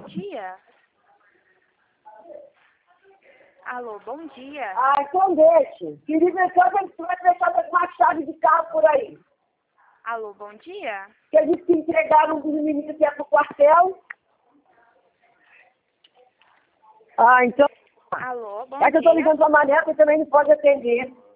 dia. Alô, bom dia. Ah, então deixe. Querida, só que você vai deixar uma chave de carro por aí. Alô, bom dia. Que a gente que entregaram um dos meninos que é pro quartel. Ah, então... Alô, bom É que eu tô dia. ligando pra Mané, que também não pode atender.